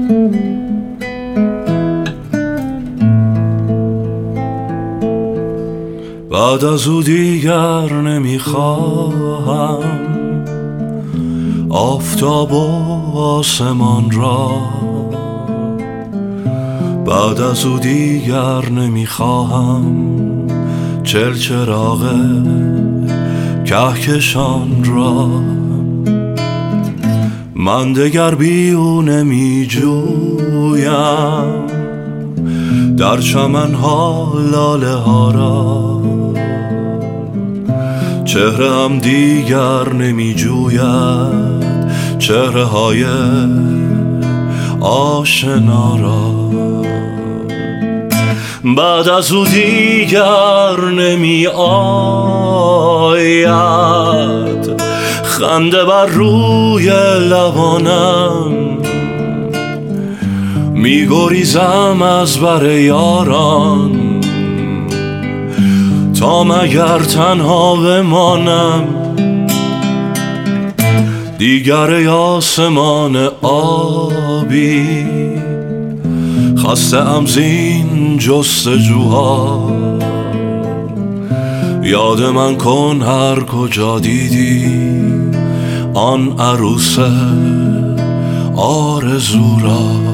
بعد از او دیگر نمیخواهم آفتاب و آسمان را، بعد از او دیگر نمیخواهم چراغ کهکشان را. من دگر بی او نمی جویم در چمنها لاله ها را، چهره هم دیگر نمی جوید چهره های آشنا را. بعد از او دیگر نمی آید خنده بر روی لبانم، می گریزم از بر یاران تا مگر تنها بمانم. دیگر آسمان آبی خسته ام زین جستجوها، یاد من کن هر کجا دیدی آن عروس آرزو را.